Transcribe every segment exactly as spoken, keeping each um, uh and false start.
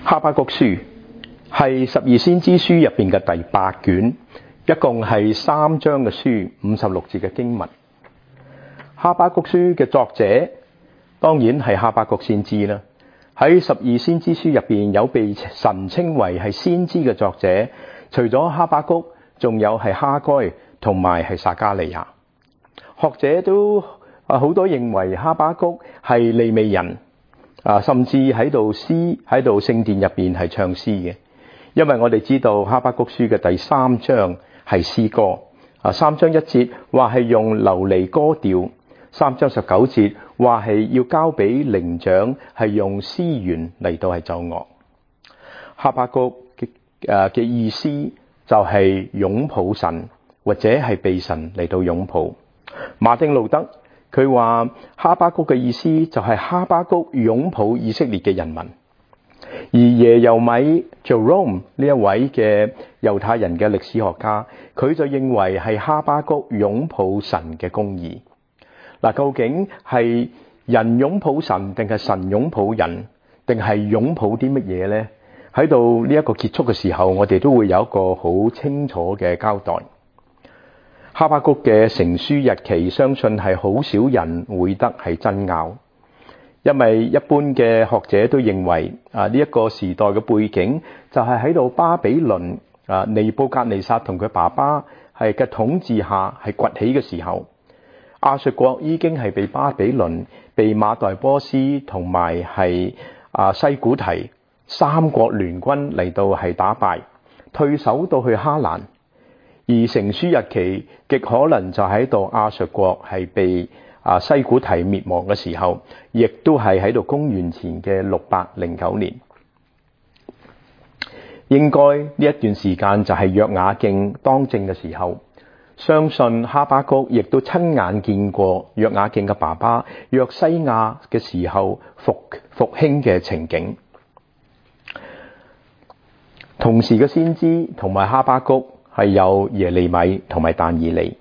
哈巴谷書係十二先知書入邊嘅第八卷，一共係三章嘅書，五十六節嘅經文。哈巴谷書嘅作者當然係哈巴谷先知啦。喺十二先知書入邊有被神稱為係先知嘅作者，除咗哈巴谷，仲有係哈該同埋係撒迦利亞。學者都啊好多認為哈巴谷係利未人。啊，甚至喺度詩喺度聖殿入邊係唱詩嘅，因為我哋知道哈巴谷書嘅第三章係詩歌。啊，三章一節話係用流離歌調，三章十九節話係要交俾伶長係用絲弦嚟到係奏樂。哈巴谷嘅誒嘅意思就係擁抱神，或者係被神嚟到擁抱。馬丁路德佢話哈巴谷嘅意思就係哈巴谷擁抱以色列嘅人民，而耶柔米 Jerome 呢一位嘅猶太人嘅歷史學家，佢就認為係哈巴谷擁抱神嘅公義。嗱，究竟係人擁抱神，定係神擁抱人，定係擁抱啲乜嘢呢？喺度呢一個結束嘅時候，我哋都會有一個好清楚嘅交代。哈巴谷嘅成書日期，相信係好少人會得係爭拗，因為一般嘅學者都認為啊，呢一個時代嘅背景就係喺度巴比倫啊尼布甲尼撒同佢爸爸係嘅統治下係崛起嘅時候，亞述國已經係被巴比倫、被馬代波斯同埋係啊西古提三國聯軍嚟到係打敗，退守到去哈蘭。而成書日期極可能就喺度亞述國係被啊西古提滅亡嘅時候，亦都係喺度公元前嘅六百零九年。應該呢一段時間就係約雅敬當政嘅時候，相信哈巴谷亦都親眼見過約雅敬嘅爸爸約西亞嘅時候復復興嘅情景。同時嘅先知同埋哈巴谷係有耶利米同埋但以理。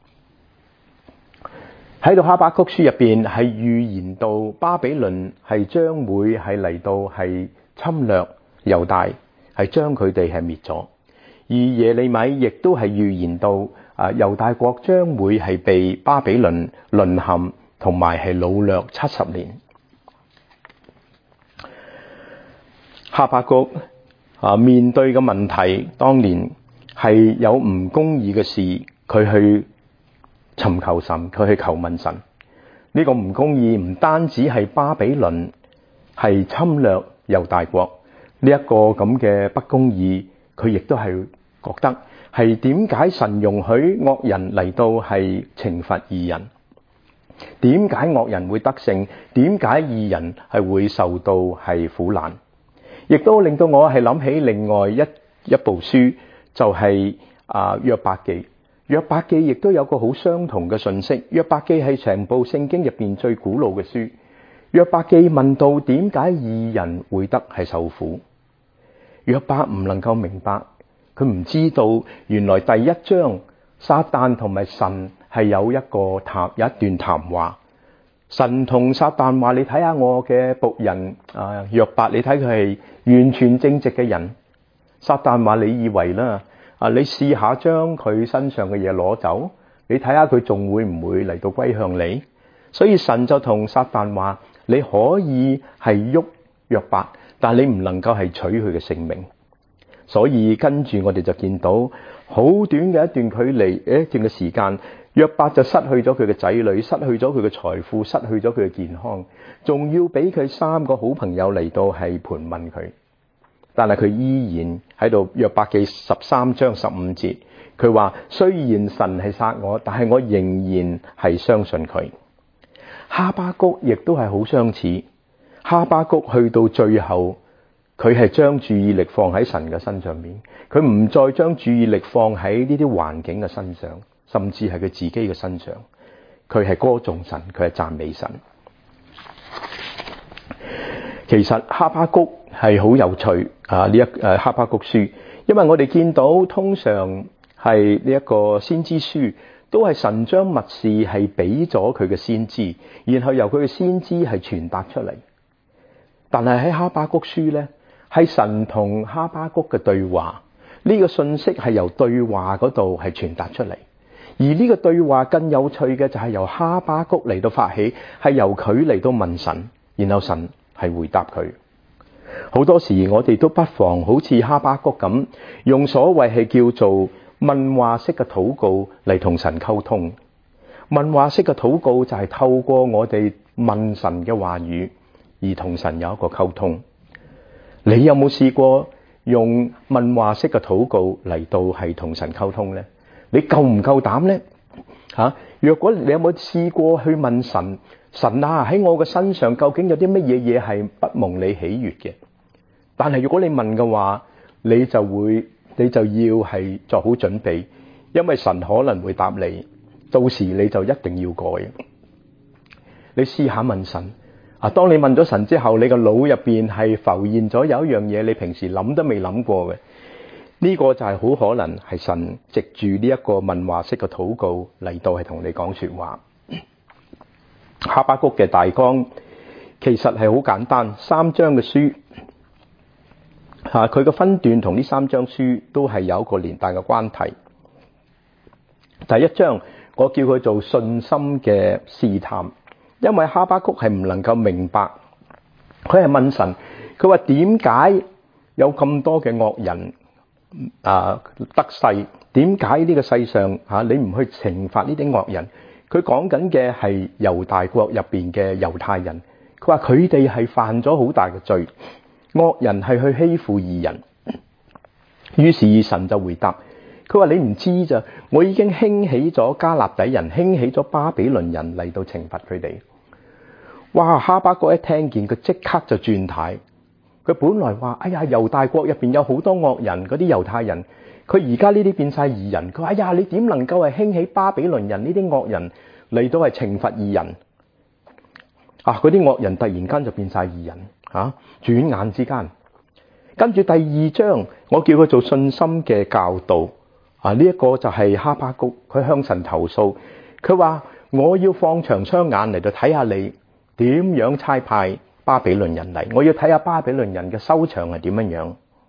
喺度哈巴谷書入邊係預言到巴比倫係將會係嚟到係侵略猶大，係將佢哋係滅咗。而耶利米亦都係預言到啊猶大國將會係被巴比倫淪陷同埋係擄掠七十年。哈巴谷啊面對嘅問題，當年係有唔公義嘅事，佢去尋求神，佢去求問神。呢個唔公義唔單止係巴比倫係侵略猶大國，呢一個咁嘅不公義，佢亦都係覺得係點解神容許惡人嚟到係懲罰義人？點解惡人會得勝？點解義人係會受到係苦難？亦都令到我係諗起另外一一部書。就係啊約伯記，約伯記亦都有個好相同嘅信息。約伯記係成部聖經入邊最古老嘅書。約伯記問到點解義人會得係受苦？約伯唔能夠明白，佢唔知道原來第一章撒旦同埋神係有一個談有一段談話。神同撒旦話：你睇下我嘅僕人啊約伯，你睇佢係完全正直嘅人。撒旦話：你以為啦？啊，你試下將佢身上嘅嘢攞走，你睇下佢仲會唔會嚟到歸向你？所以神就同撒旦話：你可以係喐約伯，但你唔能夠係取佢嘅性命。所以跟住我哋就見到好短嘅一段距離，一段嘅時間，約伯就失去咗佢嘅仔女，失去咗佢嘅財富，失去咗佢嘅健康，仲要俾佢三個好朋友嚟到係盤問佢。但係佢依然喺度。約伯記十三章十五節，佢話：雖然神係殺我，但係我仍然係相信佢。哈巴谷亦都係好相似。哈巴谷去到最後，佢係將注意力放喺神嘅身上面，佢唔再將注意力放喺呢啲環境嘅身上，甚至係佢自己嘅身上。佢係歌頌神，佢係讚美神。其實哈巴谷係好有趣啊！呢一誒哈巴谷書，因為我哋見到通常係呢一個先知書，都係神將密事係俾咗佢嘅先知，然後由佢嘅先知係傳達出嚟。但係喺哈巴谷書咧， 係神同哈巴谷嘅對話。呢個信息係由對話嗰度係傳達出嚟，而呢個對話更有趣嘅就係由哈巴谷嚟到發起，係由佢嚟到問神，然後神係回答佢。好多時我哋都不妨好似哈巴谷咁，用所謂係叫做問話式嘅禱告嚟同神溝通。問話式嘅禱告就係透過我哋問神嘅話語而同神有一個溝通。你有冇試過用問話式嘅禱告嚟到係同神溝通呢？你夠唔夠膽呢？吓，若果你有冇試過去問神，神啊，喺我嘅身上究竟有啲乜嘢嘢係不蒙你喜悅嘅？但係如果你問嘅話，你就會你就要係做好準備，因為神可能會答你，到時你就一定要改。你試下問神啊，當你問咗神之後，你個腦入邊係浮現咗有一樣嘢，你平時諗都未諗過嘅，呢個就係好可能係神藉住呢一個問話式嘅禱告嚟到係同你講說話。哈巴谷嘅大綱其實係好簡單，三章嘅書吓，佢嘅分段同呢三章書都係有一個連帶嘅關係。第一章我叫佢做信心嘅試探，因為哈巴谷係唔能夠明白，佢係問神，佢話點解有咁多嘅惡人啊得勢？點解呢個世上吓你唔去懲罰呢啲惡人？佢講緊嘅係猶大國入邊嘅猶太人，佢話佢哋係犯咗好大嘅罪，惡人係去欺負義人。於是神就回答，佢話你唔知咋，我已經興起咗加勒底人，興起咗巴比倫人嚟到懲罰佢哋。哇！哈巴谷一聽見，佢即刻就轉態。佢本來話：哎呀，猶大國入邊有好多惡人，嗰啲猶太人，佢而家呢啲變晒義人。佢話：哎呀，你點能夠係興起巴比倫人呢啲惡人嚟到係懲罰義人？啊！嗰啲惡人突然間就變晒義人，吓、啊，轉眼之間。跟住第二章，我叫佢做信心嘅教導。啊，呢、這、一個就係哈巴谷，佢向神投訴，佢話：我要放長雙眼嚟到睇下你點樣差派巴比倫人嚟，我要睇下巴比倫人嘅收場係點樣樣。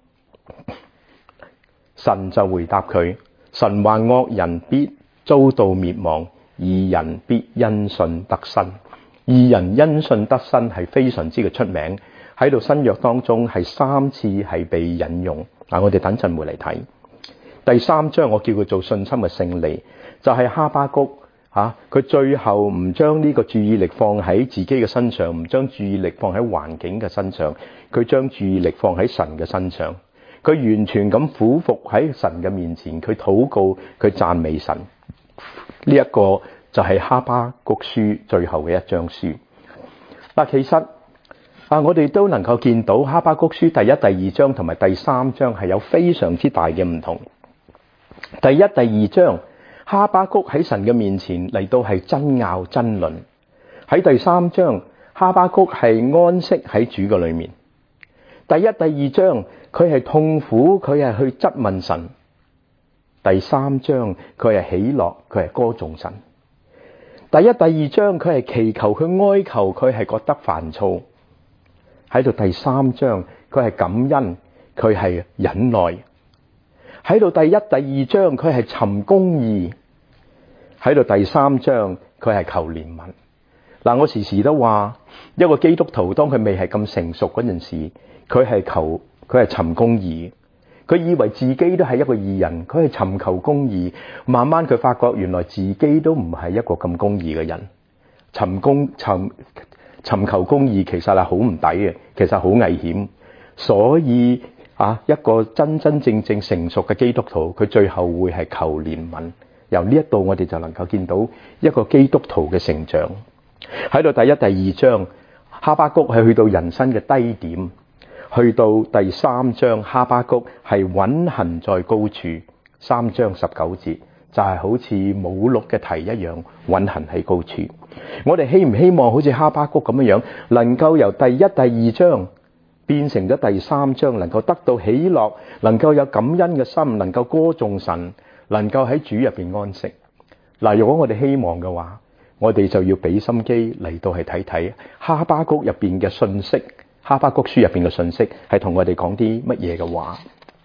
神就回答佢，神話惡人必遭到滅亡，義人必因信得生。義人因信得生係非常之嘅出名，喺度新約當中係三次係被引用。嗱，我哋等陣會嚟睇第三章，我叫佢做信心嘅勝利，就係、是、哈巴谷吓，佢、啊、最後唔將呢個注意力放喺自己嘅身上，唔將注意力放喺環境嘅身上，佢將注意力放喺神嘅身上，佢完全咁俯伏喺神嘅面前，佢禱告，佢讚美神。呢、這、一個就係哈巴谷書最後嘅一章書。嗱，其實啊，我哋都能夠見到哈巴谷書第一、第二章同埋第三章係有非常之大嘅唔同。第一、第二章，哈巴谷喺神嘅面前嚟到係爭拗爭論；喺第三章，哈巴谷係安息喺主嘅裏面。第一、第二章，佢係痛苦，佢係去質問神；第三章，佢係喜樂，佢係歌頌神。第一、第二章，佢係祈求，佢哀求，佢係覺得煩躁。喺度第三章，佢係感恩，佢係忍耐。喺度第一、第二章，佢係尋公義；喺度第三章，佢係求憐憫。嗱，我時時都話，一個基督徒當佢未係咁成熟嗰陣時，佢係求，佢係尋公義。佢以為自己都係一個義人，佢係尋求公義。慢慢佢發覺，原來自己都唔係一個咁公義嘅人。尋公尋尋求公義其實係好唔抵嘅，其實好危險。所以啊，一個真真正正成熟嘅基督徒，佢最後會係求憐憫。由呢一度我哋就能夠見到一個基督徒嘅成長。喺度第一、第二章，哈巴谷係去到人生嘅低點；去到第三章，哈巴谷係穩行在高處。三章十九節就係好似母鹿嘅蹄一樣穩行喺高處。我哋希唔希望好似哈巴谷咁樣樣，能夠由第一、第二章變成咗第三章，能夠得到喜樂，能夠有感恩嘅心，能夠歌頌神，能夠喺主入邊安息。嗱，如果我哋希望嘅話，我哋就要俾心機嚟到去睇睇哈巴谷入邊嘅信息哈巴谷書入邊嘅信息係同我哋講啲乜嘢嘅話。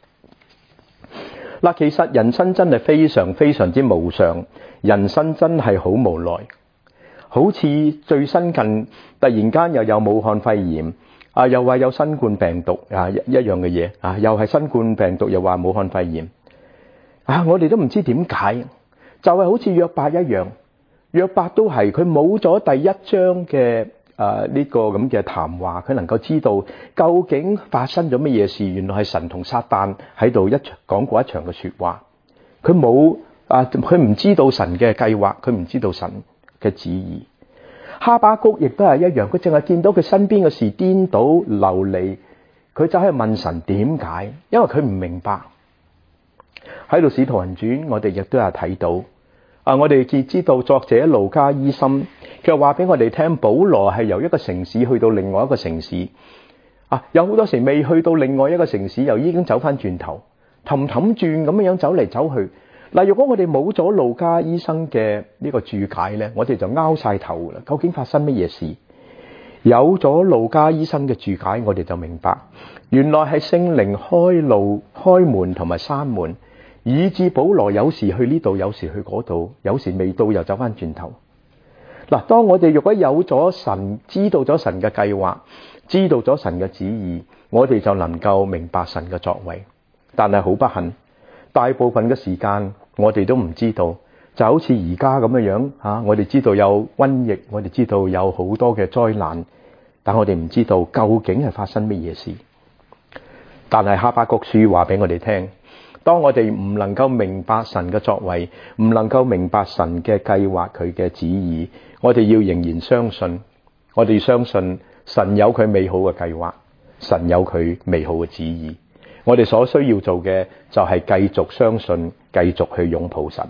嗱，其實人生真係非常非常之無常，人生真係好無奈。好似最新近突然間又有武漢肺炎啊，又話有新冠病毒啊，一一樣嘅嘢啊，又係新冠病毒，又話武漢肺炎啊，我哋都唔知點解，就係好似約伯一樣，約伯都係佢冇咗第一章嘅誒呢個咁嘅談話，佢能夠知道究竟發生咗乜嘢事。原來係神同撒旦喺度一場講過一場嘅說話，佢冇啊，佢唔知道神嘅計劃，佢唔知道神嘅旨意。哈巴谷亦都係一樣，佢淨係見到佢身邊嘅事顛倒流離，佢就係問神點解，因為佢唔明白。喺度使徒行傳，我哋亦都有睇到啊，我哋亦知道作者路加醫生，佢話俾我哋聽，保羅係由一個城市去到另外一個城市啊，有好多時未去到另外一個城市，又已經走翻轉頭，氹氹轉咁樣走嚟走去。嗱，如果我哋冇咗路加醫生嘅呢個注解咧，我哋就拗晒頭啦。究竟發生乜嘢事？有咗路加醫生嘅注解，我哋就明白，原來係聖靈開路、開門同埋閂門，以致保羅有時去呢度，有時去嗰度，有時未到又走翻轉頭。嗱，當我哋如果有咗神，知道咗神嘅計劃，知道咗神嘅旨意，我哋就能夠明白神嘅作為。但係好不幸，大部分嘅時間我哋都唔知道，就好似而家咁樣樣吓，我哋知道有瘟疫，我哋知道有好多嘅災難，但我哋唔知道究竟係發生乜嘢事。但係哈巴谷書話俾我哋聽，當我哋唔能夠明白神嘅作為，唔能夠明白神嘅計劃，佢嘅旨意，我哋要仍然相信，我哋相信神有佢美好嘅計劃，神有佢美好嘅旨意。我哋所需要做嘅就係繼續相信，繼續去擁抱神。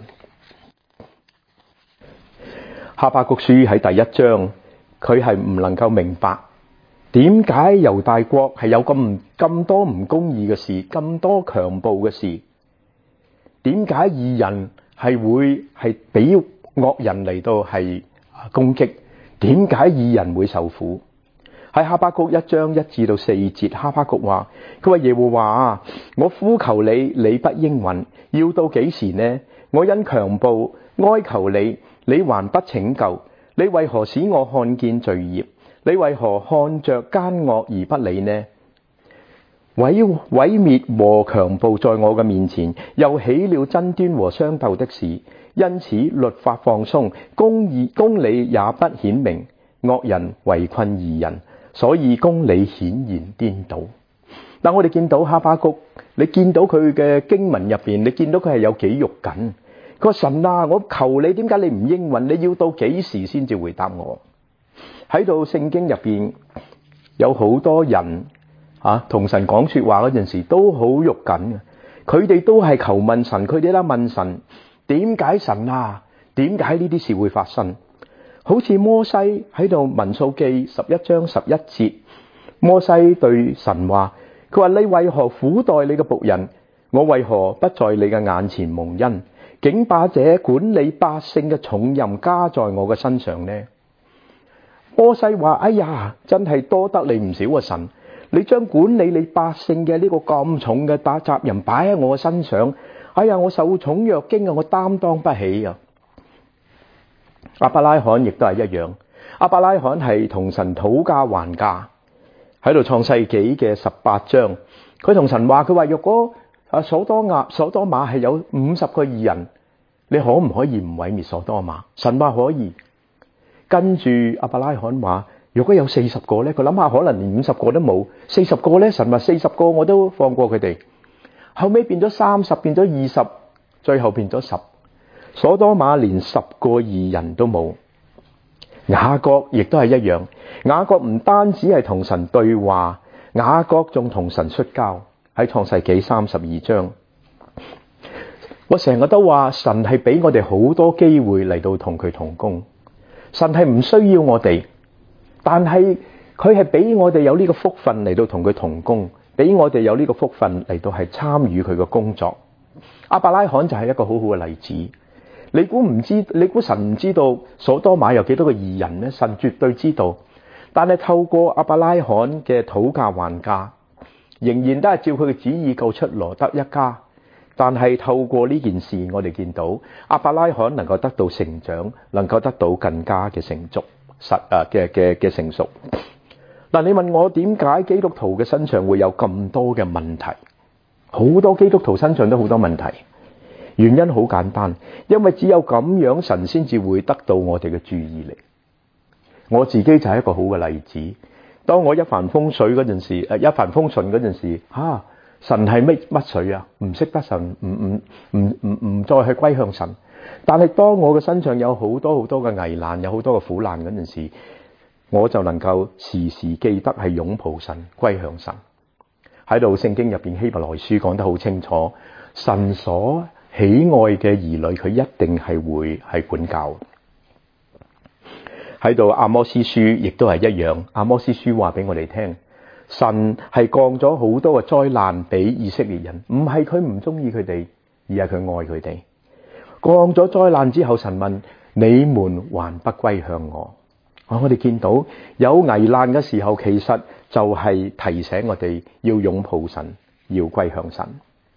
哈巴谷書喺第一章，佢係唔能夠明白點解猶大國係有咁咁多唔公義嘅事，咁多強暴嘅事，點解義人係會係俾惡人嚟到係攻擊，點解義人會受苦？喺哈巴谷一章一至到四節，哈巴谷話：佢話耶和華啊，我呼求你，你不應允，要到幾時呢？我因強暴哀求你，你還不拯救？你為何使我看見罪孽？你為何看着奸惡而不理呢？毀毀滅和強暴在我嘅面前，又起了爭端和相鬥的事，因此律法放鬆，公義公理也不顯明，惡人圍困義人。所以公理顯然顛倒。但我哋見到哈巴谷，你見到佢嘅經文入邊，你見到佢係有幾肉緊。佢話神啊，我求你，點解你唔應允？你要到幾時先至回答我？喺度聖經入邊有好多人啊，同神講說話嗰陣時都好肉緊嘅。佢哋都係求問神，佢哋都問神，點解神啊？點解呢啲事會發生？好似摩西喺度民數記十一章十一節，摩西對神話，佢話你為何苦待你嘅僕人？我為何不在你嘅眼前蒙恩？竟把這管理百姓嘅重任加在我嘅身上呢？摩西話：哎呀，真係多得你唔少啊！神，你將管理你百姓嘅呢個咁重嘅大責任擺喺我嘅身上，哎呀，我受寵若驚啊，我擔當不起啊！亞伯拉罕亦都係一樣，亞伯拉罕係同神討價還價，喺度創世紀嘅十八章，佢同神話，佢話若果啊所多亞所多瑪係有五十個義人，你可唔可以唔毀滅所多瑪？神話可以。跟住亞伯拉罕話，如果有四十個咧，佢諗下可能連五十個都冇，四十個咧，神話四十個我都放過佢哋。後尾變咗三十，變咗二十，最後變咗十。所多瑪連十個義人都冇。雅各亦都係一樣，雅各唔單止係同神對話，雅各仲同神摔跤。喺創世紀三十二章，我成日都話神係俾我哋好多機會嚟到同佢同工，神係唔需要我哋，但係佢係俾我哋有呢個福分嚟到同佢同工，俾我哋有呢個福分嚟到係參與佢嘅工作。亞伯拉罕就係一個好好嘅例子。你估唔知？你估神唔知道所多瑪有幾多個義人呢？神絕對知道。 但係透過亞伯拉罕嘅討價還價，仍然都係照佢嘅旨意救出羅得一家。但係透過呢件事，我哋見到亞伯拉罕能夠得到成長，能夠得到更加嘅成熟實啊嘅嘅嘅成熟。嗱，你問我點解基督徒嘅身上會有咁多嘅問題？好多基督徒身上都好多問題，原因好簡單，因為只有咁樣，神先至會得到我哋嘅注意力。我自己就係一個好嘅例子。當我一帆風水嗰陣時，誒一帆風順嗰陣時，啊，神係乜乜水啊？唔識得神，唔唔唔唔唔再去歸向神。但係當我嘅身上有好多好多嘅危難，有好多嘅苦難嗰陣時，我就能夠時時記得係擁抱神，歸向神。喺度聖經入邊希伯來書講得好清楚，神所喜愛嘅兒女，佢一定係會係管教。喺度阿摩司書亦都係一樣，阿摩司書話俾我哋聽，神係降咗好多嘅災難俾以色列人，唔係佢唔中意佢哋，而係佢愛佢哋。降咗災難之後，神問你們還不歸向我？我哋見到有危難嘅時候，其實就係提醒我哋要擁抱神，要歸向神。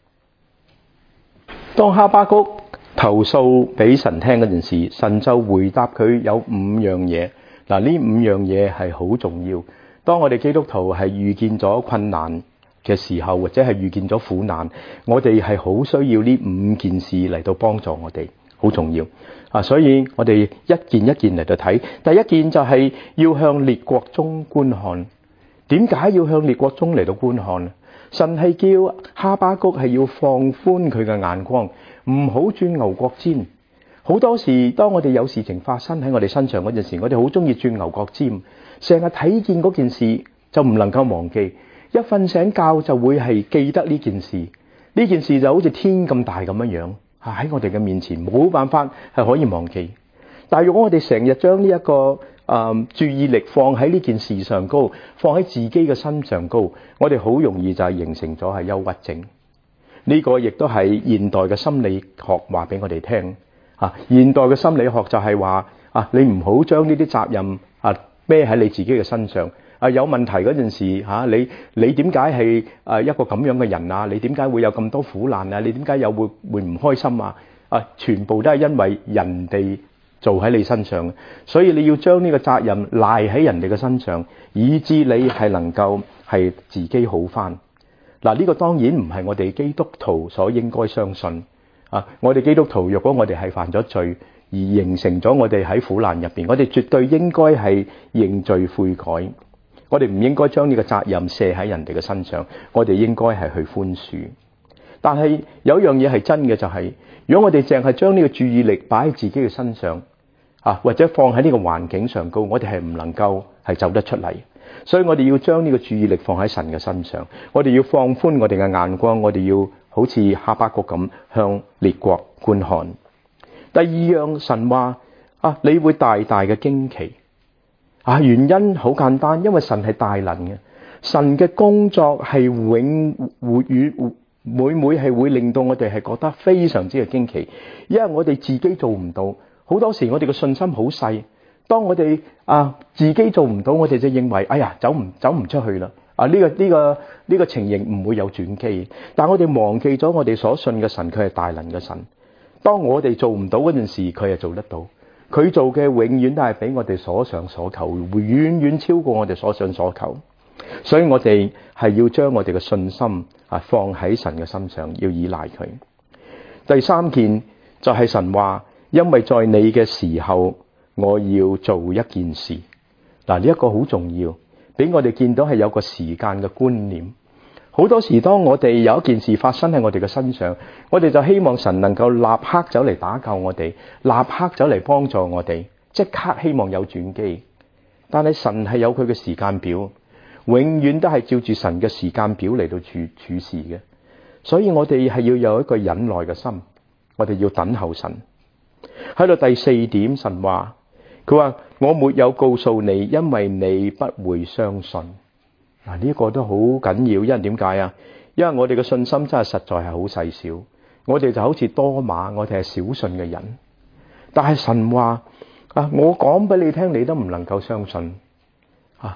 當哈巴谷投訴俾神聽嗰陣時，神就回答佢有五樣嘢。嗱，呢五樣嘢係好重要。當我哋基督徒係遇見咗困難嘅時候，或者係遇見咗苦難，我哋係好需要呢五件事嚟到幫助我哋，好重要啊！所以我哋一件一件嚟到睇。第一件就係要向列國中觀看。點解要向列國中嚟到觀看？神係叫哈巴谷係要放寬佢嘅眼光，唔好鑽牛角尖。好多時當我哋有事情發生喺我哋身上嗰陣時，我哋好中意鑽牛角尖，成日睇見嗰件事就唔能夠忘記，一瞓醒覺就會係記得呢件事。呢件事就好似天咁大咁樣樣喺我哋嘅面前，冇辦法係可以忘記。但係如果我哋成日將呢一個誒、嗯、注意力放喺呢件事上高，放喺自己嘅身上高，我哋好容易就係形成咗係憂鬱症。呢、這個亦都係現代嘅心理學話俾我哋聽啊。現代嘅心理學就係話啊，你唔好將呢啲責任啊孭喺你自己嘅身上啊。有問題嗰陣時吓、啊，你你點解係誒一個咁樣嘅人啊？你點解會有咁多苦難啊？你點解又會會唔開心啊？啊，全部都係因為人哋做喺你身上，所以你要將呢個責任賴喺人哋嘅身上，以致你係能夠係自己好返。嗱，呢個當然唔係我哋基督徒所應該相信啊！我哋基督徒若果我哋係犯咗罪而形成咗我哋喺苦難入邊，我哋絕對應該係認罪悔改。我哋唔應該將呢個責任卸喺人哋嘅身上，我哋應該係去寬恕。但係有一樣嘢係真嘅，就係如果我哋淨係將呢個注意力擺喺自己嘅身上啊，或者放喺呢個環境上高，我哋係唔能夠係走得出嚟。所以我哋要將呢個注意力放喺神嘅身上，我哋要放寬我哋嘅眼光，我哋要好似哈巴谷咁向列國觀看。第二樣，神話啊，你會大大嘅驚奇啊，原因好簡單，因為神係大能嘅，神嘅工作係永活與每每係會令到我哋係覺得非常之嘅驚奇，因為我哋自己做唔到。好多時我哋嘅信心好細，當我哋啊自己做唔到，我哋就認為哎呀走唔走唔出去啦啊！呢個呢個呢個情形唔會有轉機。但我哋忘記咗我哋所信嘅神，佢係大能嘅神。當我哋做唔到嗰陣時，佢係做得到。佢做嘅永遠都係比我哋所想所求，會遠遠超過我哋所想所求。所以我哋係要將我哋嘅信心啊放喺神嘅身上，要依賴佢。第三件就係神話。因為在你嘅時候，我要做一件事。嗱，呢一個好重要，俾我哋見到係有個時間嘅觀念。好多時當我哋有一件事發生喺我哋嘅身上，我哋就希望神能夠立刻走嚟打救我哋，立刻走嚟幫助我哋，即刻希望有轉機。但係神係有佢嘅時間表，永遠都係照住神嘅時間表嚟到處處事嘅。所以我哋係要有一個忍耐嘅心，我哋要等候神。喺度第四點，神話佢話我沒有告訴你，因為你不會相信。嗱，呢個都好緊要，因為點解啊？因為我哋嘅信心真係實在係好細小，我哋就好似多馬，我哋係小信嘅人。但係神話啊，我講俾你聽，你都唔能夠相信啊！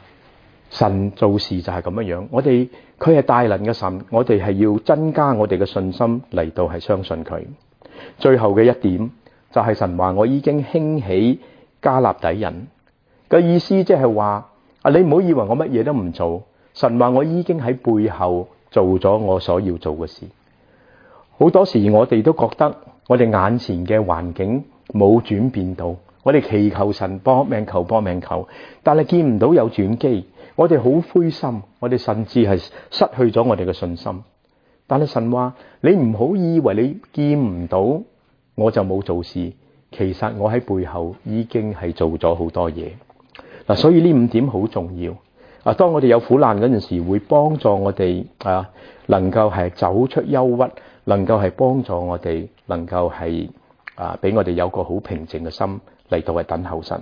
神做事就係咁樣樣，我哋佢係大能嘅神，我哋係要增加我哋嘅信心嚟到係相信佢。最後嘅一點就係神話我已經興起迦勒底人嘅意思，即係話啊，你唔好以為我乜嘢都唔做，神話我已經喺背後做咗我所要做嘅事。好多時我哋都覺得我哋眼前嘅環境冇轉變到，我哋祈求神搏命求搏命求，但係見唔到有轉機，我哋好灰心，我哋甚至係失去咗我哋嘅信心。但係神話你唔好以為你見唔到我就冇做事，其實我喺背後已經係做咗好多嘢嗱。所以呢五點好重要啊！當我哋有苦難嗰陣時，會幫助我哋啊，能夠係走出憂鬱，能夠係幫助我哋，能夠係啊，俾我哋有個好平靜嘅心嚟到係等候神。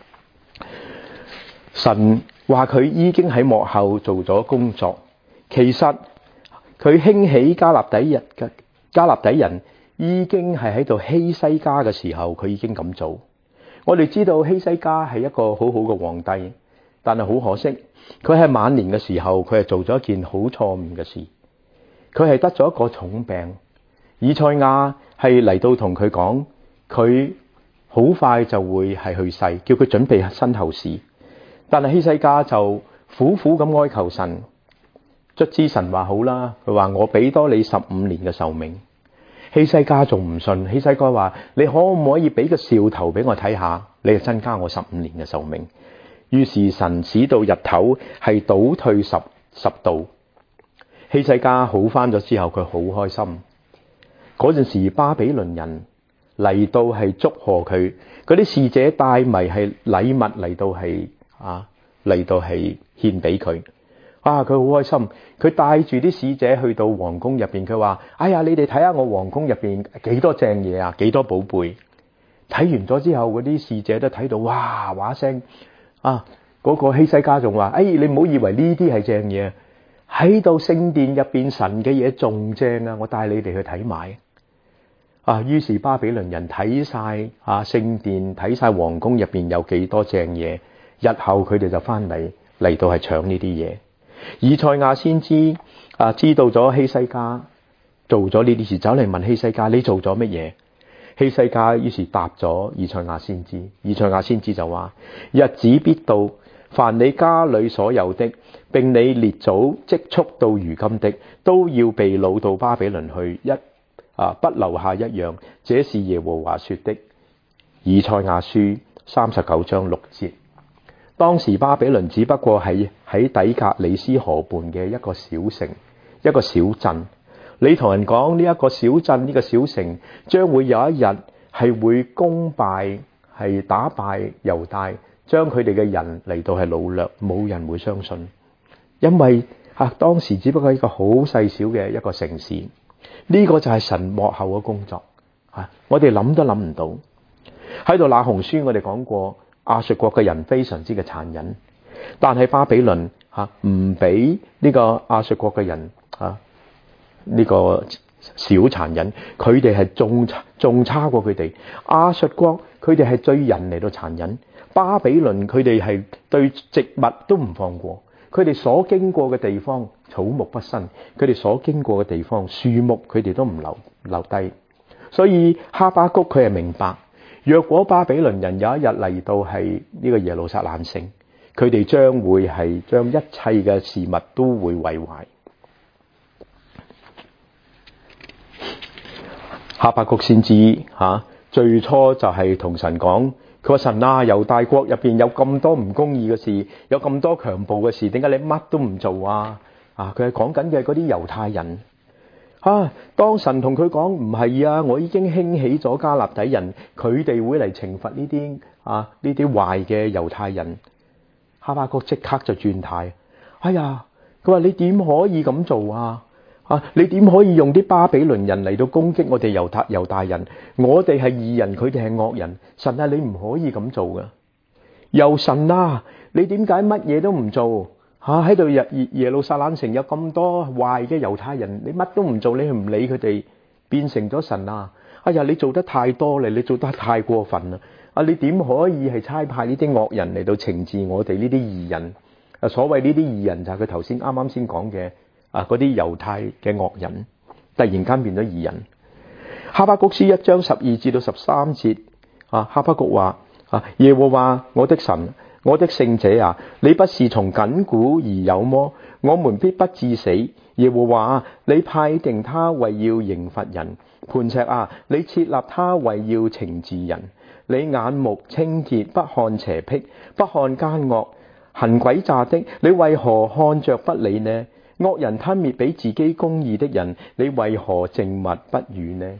神話佢已經喺幕後做咗工作，其實佢興起迦勒底人嘅迦勒底人已經係喺度希西家嘅時候，佢已經咁做。我哋知道希西家係一個好好嘅皇帝，但係好可惜，佢喺晚年嘅時候，佢係做咗一件好錯誤嘅事。佢係得咗一個重病，以賽亞係嚟到同佢講，佢好快就會係去世，叫佢準備身後事。但係希西家就苦苦咁哀求神，卒之神話好啦，佢話我俾多你十五年嘅壽命。希西家仲唔信，希西家話你可唔可以俾個兆頭俾我睇下，你就增加我十五年嘅壽命。於是神使到日頭係倒退十十度，希西家好翻咗之後，佢好開心。嗰陣時巴比倫人嚟到係祝賀佢，嗰啲使者帶埋係禮物嚟到係啊嚟到係獻俾佢。啊！佢好開心，佢帶住啲使者去到皇宮入邊，佢話：哎呀，你哋睇下我皇宮入邊幾多正嘢啊，幾多寶貝！睇完咗之後，嗰啲使者都睇到，哇哇聲啊！嗰個希西家仲話：哎，你唔好以為呢啲係正嘢，喺度聖殿入邊神嘅嘢仲正啊！我帶你哋去睇埋啊！於是巴比倫人睇晒啊聖殿，睇晒皇宮入邊有幾多正嘢，日後佢哋就翻嚟嚟到係搶呢啲嘢。以賽亞先知啊，知道咗希西家做咗呢啲事，走嚟問希西家：你做咗乜嘢？希西家於是答咗以賽亞先知。以賽亞先知就話：日子必到，凡你家裏所有的，並你列祖積蓄到如今的，都要被擄到巴比倫去，一啊不留下一樣。這是耶和華說的。以賽亞書三十九章六節。當時巴比倫只不過係喺底格里斯河畔嘅一個小城，一個小鎮。你同人講呢一個小鎮，呢個小城將會有一日係會攻敗，係打敗猶大，將佢哋嘅人嚟到係擄掠，冇人會相信，因為啊當時只不過係一個好細小嘅一個城市。呢個就係神幕後嘅工作啊！我哋諗都諗唔到。喺度那鴻書我哋講過。亞述國嘅人非常之嘅殘忍，但係巴比倫吓唔俾呢個亞述國嘅人啊呢個小殘忍，佢哋係仲仲差過佢哋。亞述國佢哋係對人嚟到殘忍，巴比倫佢哋係對植物都唔放過，佢哋所經過嘅地方草木不生，佢哋所經過嘅地方樹木佢哋都唔留留低。所以哈巴谷佢係明白。若果巴比倫人有一日嚟到係呢個耶路撒冷城，佢哋將會係將一切嘅事物都會毀壞。哈巴谷先知吓，最初就係同神講，佢話神啊，猶大國入邊有咁多唔公義嘅事，有咁多強暴嘅事，點解你乜都唔做啊？啊，佢係講緊嘅嗰啲猶太人。啊！當神同佢講唔係啊，我已經興起咗迦勒底人，佢哋會嚟懲罰呢啲啊呢啲壞嘅猶太人。哈巴谷即刻就轉態。哎呀，佢話你點可以咁做啊？啊，你點可以用啲巴比倫人嚟到攻擊我哋猶太猶大人？我哋係義人，佢哋係惡人。神啊，你唔可以咁做噶。又神啊，你點解乜嘢都唔做？吓，喺度耶耶路撒冷城有咁多壞嘅猶太人，你乜都唔做，你唔理佢哋，變成咗神啊！哎呀，你做得太多啦，你做得太過分啦！啊，你點可以係差派呢啲惡人嚟到懲治我哋呢啲義人？ 啊，所謂呢啲義人就係佢頭先啱啱先講嘅啊，嗰啲猶太嘅惡人，突然間變咗義人。哈巴谷書一章十二至到十三節啊，哈巴谷話啊，耶和華我的神，我的聖者啊，你不是從亙古而有麼？我們必不致死。耶和華啊，你派定他為要刑罰人。磐石啊，你設立他為要懲治人。你眼目清潔，不看邪僻，不看奸惡，行詭詐的，你為何看着不理呢？惡人吞滅比自己公義的人，你為何靜默不語呢？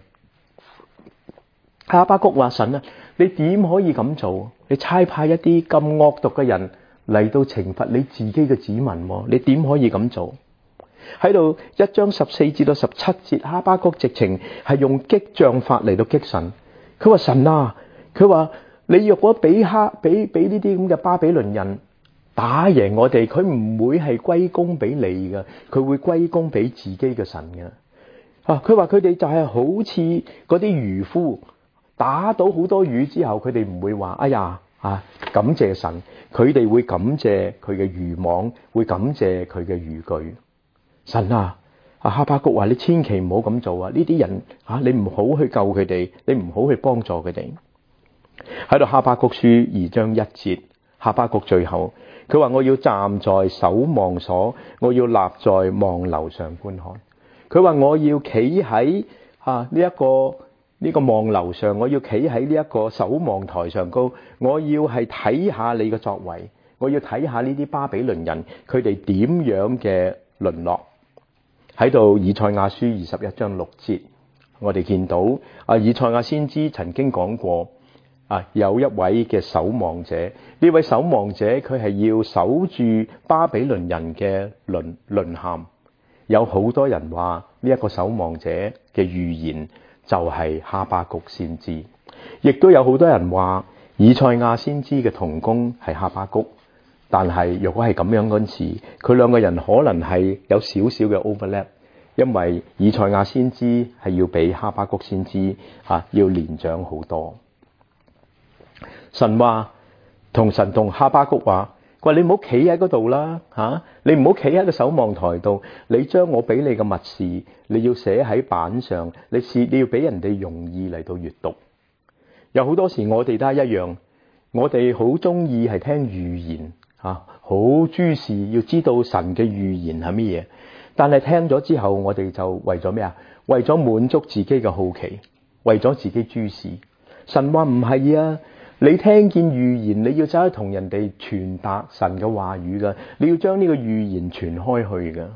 哈巴谷話：神啊，你點可以咁做？你差派一啲咁惡毒嘅人嚟到懲罰你自己嘅子民，你點可以咁做？喺度一章十四至到十七節，哈巴谷直情係用激將法嚟到激神。佢話：神啊，佢話你若果俾哈俾俾呢啲咁嘅巴比倫人打贏我哋，佢唔會係歸功俾你嘅，佢會歸功俾自己嘅神嘅。啊，佢話佢哋就係好似嗰啲漁夫。打到好多魚之後，佢哋唔會話哎呀啊，感謝神，佢哋會感謝佢嘅漁網，會感謝佢嘅漁具。神啊，啊哈巴谷話：你千祈唔好咁做啊！呢啲人啊，你唔好去救佢哋，你唔好去幫助佢哋。喺度哈巴谷書二章一節，哈巴谷最後佢話：我要站在守望所，我要立在望樓上觀看。佢話：我要企喺啊呢一個。呢個望樓上，我要企喺呢一個守望台上高，我要係睇下你嘅作為，我要睇下呢啲巴比倫人佢哋點樣嘅淪落。喺度以賽亞書二十一章六節，我哋見到啊，以賽亞先知曾經講過啊，有一位嘅守望者，呢位守望者佢係要守住巴比倫人嘅淪淪陷。有好多人話呢一個守望者嘅預言就係哈巴谷先知，亦都有好多人話以賽亞先知嘅同工係哈巴谷，但係如果係咁樣嗰陣時，佢兩個人可能係有少少嘅 overlap， 因為以賽亞先知係要比哈巴谷先知啊要年長好多。神話同神同哈巴谷話：佢話你唔好企喺嗰度啦，吓你唔好企喺個守望台度，你將我俾你嘅密事，你要寫喺板上，你試你要俾人哋容易嚟到閱讀。有好多時我哋都係一樣，我哋好中意係聽預言吓，好諸事要知道神嘅預言係乜嘢，但係聽咗之後，我哋就為咗咩啊？為咗滿足自己嘅好奇，為咗自己諸事。神話唔係啊！你聽見預言，你要走去同人哋傳達神嘅話語噶，你要將呢個預言傳開去噶。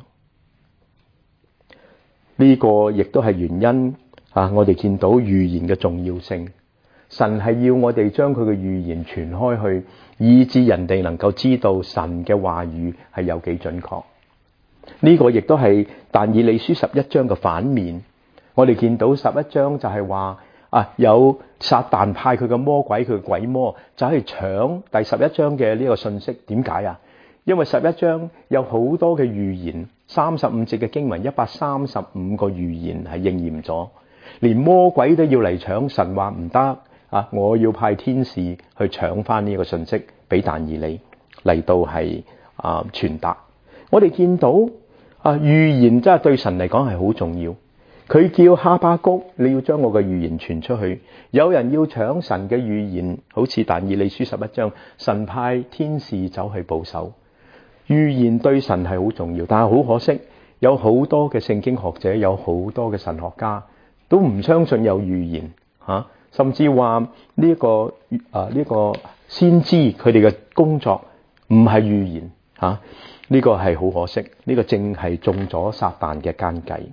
呢個亦都係原因啊！我哋見到預言嘅重要性，神係要我哋將佢嘅預言傳開去，以致人哋能夠知道神嘅話語係有幾準確。呢個亦都係但以理書十一章嘅反面。我哋見到十一章就係話。啊！有撒旦派佢嘅魔鬼，佢嘅鬼魔就去搶第十一章嘅呢個信息。點解啊？因為十一章有好多嘅預言，三十五節嘅經文，一百三十五個預言係應驗咗，連魔鬼都要嚟搶。神話唔得啊！我要派天使去搶翻呢個信息俾但以理嚟到係啊傳達。我哋見到啊預言真係對神嚟講係好重要。佢叫哈巴谷，你要將我嘅預言傳出去。有人要搶神嘅預言，好似但以理書十一章，神派天使走去保守。預言對神係好重要，但係好可惜，有好多嘅聖經學者，有好多嘅神學家都唔相信有預言吓、啊，甚至話呢一個啊呢、這個先知佢哋嘅工作唔係預言吓，呢、啊這個係好可惜，呢、這個正係中咗撒旦嘅奸計。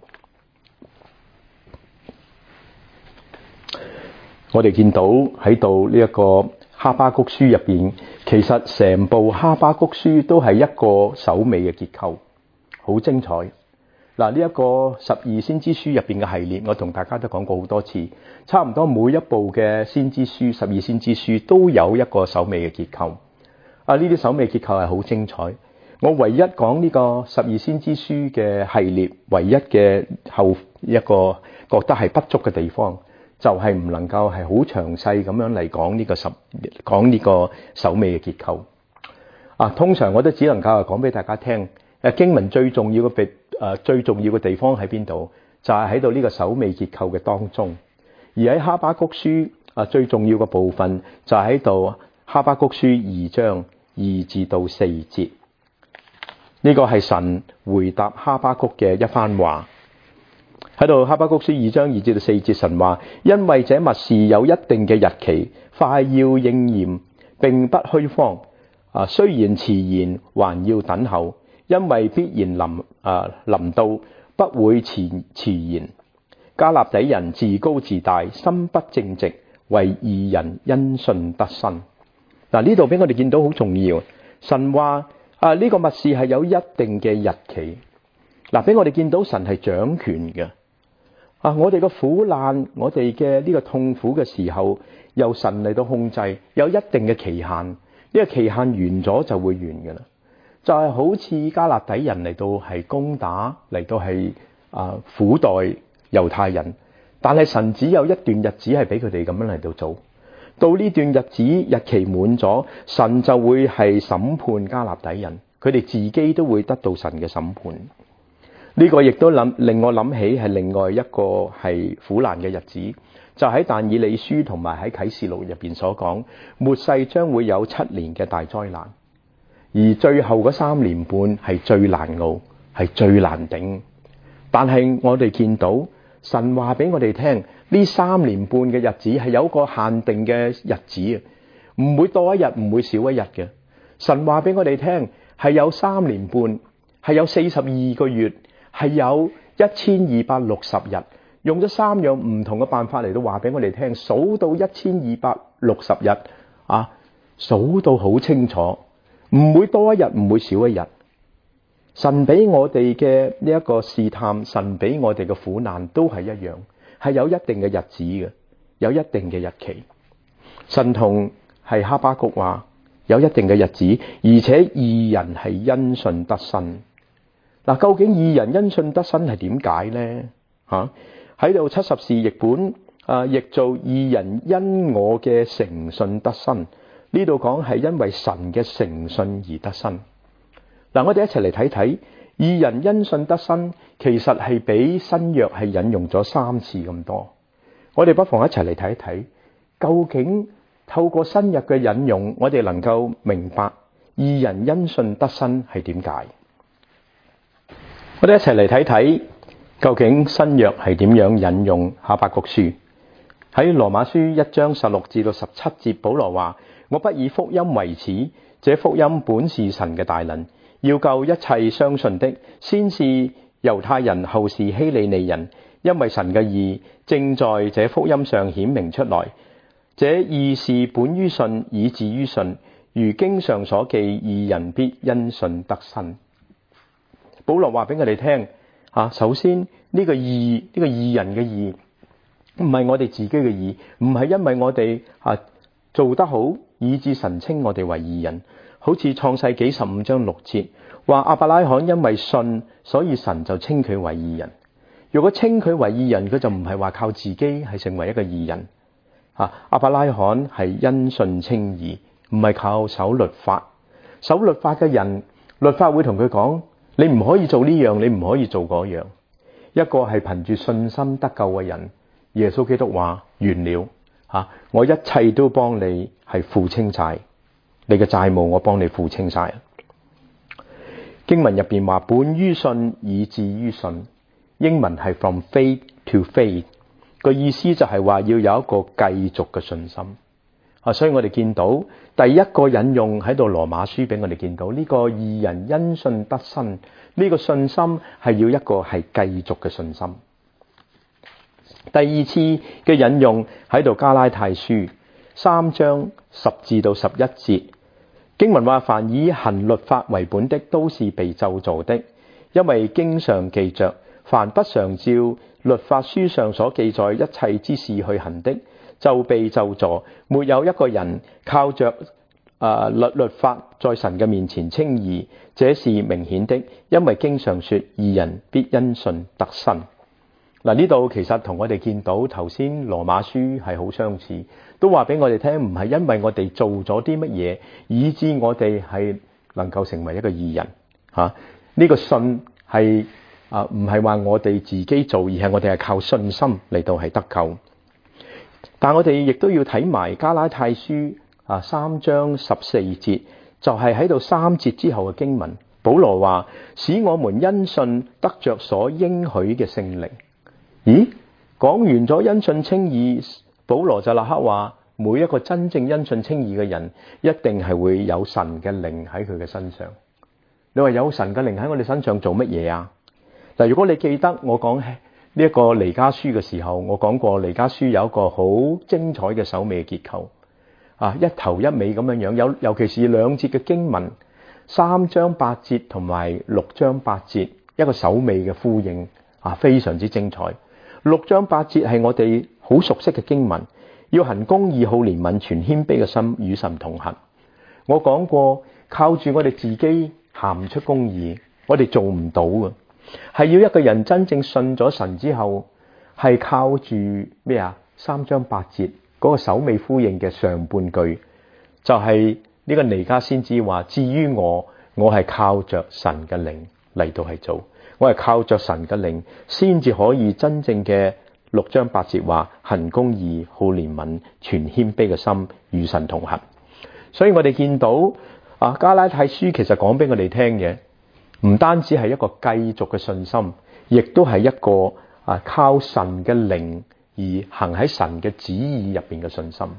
我哋見到喺度呢一個哈巴谷書入邊，其實成部哈巴谷書都係一個首尾嘅結構，好精彩。嗱，呢一個十二先知書入邊嘅系列，我同大家都講過好多次，差唔多每一部嘅先知書，十二先知書都有一個首尾嘅結構。啊，呢啲首尾結構係好精彩。我唯一講呢個十二先知書嘅系列，唯一嘅後一個覺得係不足嘅地方，就係唔能夠係好詳細咁樣嚟講呢個十講呢個首尾嘅結構。 啊，通常我都只能夠講俾大家聽，誒經文最重要嘅地誒最重要嘅地方喺邊度？就係喺度呢個首尾結構嘅當中。而喺哈巴谷書啊，最重要嘅部分就係喺度哈巴谷書二章二至到四節。呢個係神回答哈巴谷嘅一番話。喺度哈巴谷書二章二至到四節，神話：因為這默示有一定嘅日期，快要應驗，並不虛謊。啊，雖然遲延，還要等候，因為必然臨啊臨到，不會遲遲延。迦勒底人自高自大，心不正直，為義人因信得生。嗱，呢度俾我哋見到好重要。神話啊，呢、這個默示係有一定嘅日期。嗱，俾我哋見到神係掌權嘅。啊，我哋嘅苦難，我哋嘅呢個痛苦嘅時候，由神嚟到控制，有一定嘅期限。呢、這個期限完咗就會完㗎啦。就係、是、好似迦勒底人嚟到係攻打，嚟到係啊苦待猶太人，但係神只有一段日子係俾佢哋咁樣嚟到做。到呢段日子日期滿咗，神就會係審判迦勒底人，佢哋自己都會得到神嘅審判。呢、這個亦都諗令我諗起係另外一個係苦難嘅日子，就喺但以理書同埋喺啟示錄入邊所講，末世將會有七年嘅大災難，而最後嗰三年半係最難熬，係最難頂。但係我哋見到神話俾我哋聽，呢三年半嘅日子係有個限定嘅日子，唔會多一日，唔會少一日嘅。神話俾我哋聽係有三年半，係有四十二個月，係有一千二百六十日，用咗三樣唔同嘅辦法嚟到話俾我哋聽，數到一千二百六十日啊，數到好清楚，唔會多一日，唔會少一日。神俾我哋嘅呢一個試探，神俾我哋嘅苦難都係一樣，係有一定嘅日子嘅，有一定嘅日期。神同係哈巴谷話有一定嘅日子，而且義人係因信得生。嗱，究竟義人因信得生係點解呢？吓，喺度七十士譯本啊，譯做義人因我嘅誠信得生。呢度講係因為神嘅誠信而得生。嗱，我哋一齊嚟睇睇，義人因信得生，其實係比新約係引用咗三次咁多。我哋不妨一齊嚟睇一睇，究竟透過新約嘅引用，我哋能夠明白義人因信得生係點解？我哋一齊嚟睇睇，究竟新約係點樣引用哈巴谷書？喺羅馬書一章十六至到十七節，保羅話：我不以福音為恥，這福音本是神嘅大能，要救一切相信的，先是猶太人，後是希利尼人，因為神嘅義正在這福音上顯明出來。這義是本於信，以致於信，如經上所記，義人必因信得生。保羅話俾我哋聽，啊，首先呢個義，呢個義人嘅義，唔係我哋自己嘅義，唔係因為我哋啊做得好，以致神稱我哋為義人。好似創世紀十五章六節話，亞伯拉罕因為信，所以神就稱佢為義人。如果稱佢為義人，佢就唔係話靠自己係成為一個義人。啊，亞伯拉罕係因信稱義，唔係靠守律法。守律法嘅人，律法會同佢講，你唔可以做呢樣，你唔可以做嗰樣。一個係憑住信心得救嘅人，耶穌基督話完了，吓，我一切都幫你係付清晒，你嘅債務我幫你付清晒。經文入邊話本於信，以致於信，英文係 from faith to faith， 個意思就係話要有一個繼續嘅信心。啊，所以我哋見到第一個引用喺度羅馬書俾我哋見到呢個義人因信得生，呢個信心係要一個係繼續嘅信心。第二次嘅引用喺度加拉太書三章十至到十一節，經文話：凡以行律法為本的，都是被咒詛的，因為經上記着，凡不常照律法書上所記載一切之事去行的，就被咒詛。沒有一個人靠着啊、呃、律律法在神嘅面前稱義，這是明顯的，因為經上說義人必因信得生。嗱，呢度其實同我哋見到頭先羅馬書係好相似，都話俾我哋聽，唔係因為我哋做咗啲乜嘢，以致我哋係能夠成為一個義人嚇。呢、這個信係啊唔係話我哋自己做，而係我哋係靠信心嚟到係得救。但我哋亦都要睇埋加拉太書啊三章十四節，就係喺度三節之後嘅經文。保羅話：使我們因信得着所應許嘅聖靈。咦？講完咗因信稱義，保羅就立刻話：每一個真正因信稱義嘅人，一定係會有神嘅靈喺佢嘅身上。你話有神嘅靈喺我哋身上做乜嘢啊？嗱，如果你記得我講呢一個彌迦書嘅時候，我講過彌迦書有一個好精彩嘅首尾結構啊，一頭一尾咁樣樣。有尤其是兩節嘅經文，三章八節同埋六章八節，一個首尾嘅呼應啊，非常之精彩。六章八節係我哋好熟悉嘅經文，要行公義、好憐憫、存謙卑嘅心，與神同行。我講過，靠住我哋自己行唔出公義，我哋做唔到嘅，係要一個人真正信咗神之後，係靠住咩啊？三章八節嗰個首尾呼應嘅上半句，就係呢個彌迦先知話：至於我，我係靠着神嘅靈嚟到係做。我係靠着神嘅靈，先至可以真正嘅六章八節話行公義、好憐憫、存謙卑嘅心，與神同行。所以我哋見到啊，加拉太書其實講俾我哋聽嘅，唔單止係一個繼續嘅信心，亦都係一個啊靠神嘅靈而行喺神嘅旨意入邊嘅信心。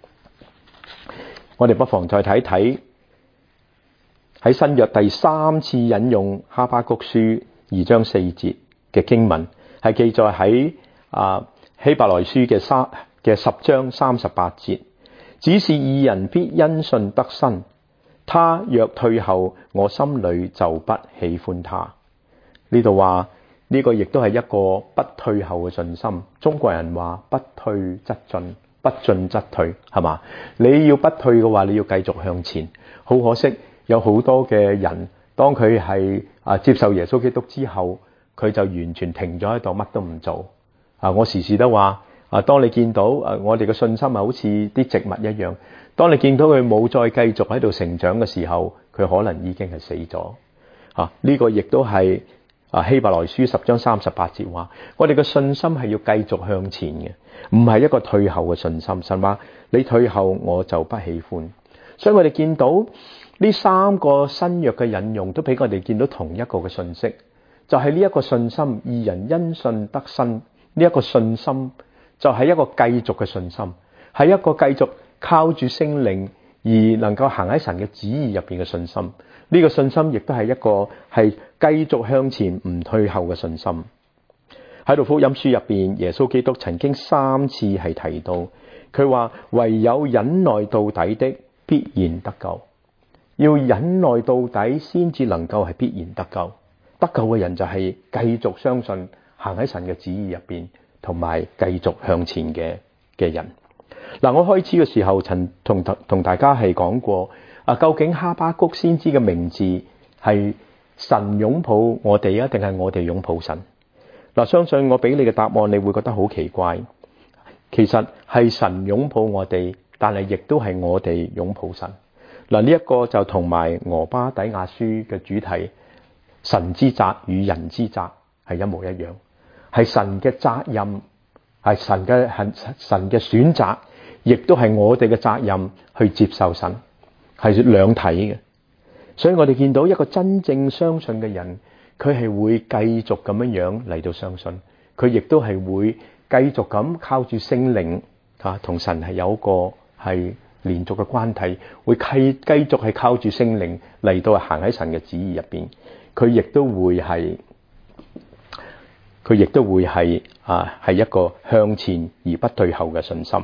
我哋不妨再睇睇喺新約第三次引用哈巴谷書二章四節嘅經文，係記載喺啊希伯來書嘅三嘅十章三十八節。只是義人必因信得生，他若退後，我心裏就不喜歡他。呢度話呢個亦都係一個不退後嘅信心。中國人話不退則進，不進則退，係嘛？你要不退嘅話，你要繼續向前。好可惜，有好多嘅人，當佢係啊接受耶穌基督之後，佢就完全停咗喺度，乜都唔做。啊，我時時都話啊，當你見到啊我哋嘅信心啊好似啲植物一樣，當你見到佢冇再繼續喺度成長嘅時候，佢可能已經係死咗。啊，呢個亦都係啊希伯來書十章三十八節話，我哋嘅信心係要繼續向前嘅，唔係一個退後嘅信心。神話你退後，我就不喜歡。所以我哋見到呢三個新約嘅引用，都俾我哋見到同一個嘅信息，就係呢一個信心，義人因信得生。呢一個信心就係一個繼續嘅信心，係一個繼續靠住聖靈而能夠行喺神嘅旨意入邊嘅信心。呢個信心亦都係一個係繼續向前唔退後嘅信心。喺度福音書入邊，耶穌基督曾經三次係提到，佢話唯有忍耐到底的必然得救，要忍耐到底先至能夠係必然得救。得救嘅人就係繼續相信行喺神嘅旨意入邊，同埋繼續向前嘅嘅人。嗱，我開始嘅時候曾同同大家係講過啊，究竟哈巴谷先知嘅名字係神擁抱我哋啊，定係我哋擁抱神？嗱，相信我俾你嘅答案，你會覺得好奇怪。其實係神擁抱我哋，但係亦都係我哋擁抱神。嗱，呢一個就同埋俄巴底亞書嘅主題，神之責與人之責係一模一樣。係神嘅責任，係神嘅係神嘅選擇，亦都係我哋嘅責任去接受神，係兩體嘅。所以我哋見到一個真正相信嘅人，佢係會繼續咁樣樣嚟到相信，佢亦都係會繼續咁靠住聖靈吓，同神係有一個係連續嘅關係，會繼繼續係靠住聖靈嚟到行喺神嘅旨意入邊，佢亦都會係。佢亦都會係啊，係一個向前而不退後嘅信心。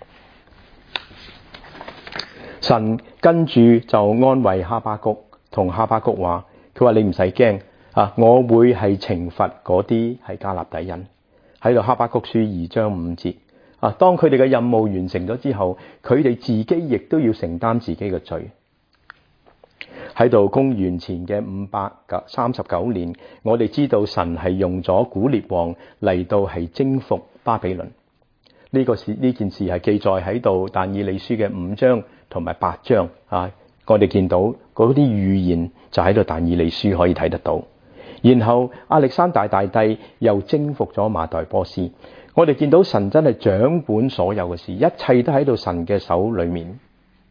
神跟住就安慰哈巴谷，同哈巴谷話：佢話你唔使驚啊，我會係懲罰嗰啲係迦勒底人。喺度哈巴谷書二章五節啊，當佢哋嘅任務完成咗之後，佢哋自己亦都要承擔自己嘅罪。喺度公元前嘅五百三十九年，我哋知道神係用咗古列王嚟到係征服巴比倫。呢個事呢件事係記載喺度但以理書嘅五章同埋八章啊。我哋見到嗰嗰啲預言就喺度但以理書可以睇得到。然後亞歷山大大帝又征服咗馬代波斯，我哋見到神真係掌管所有嘅事，一切都喺度神嘅手裏面。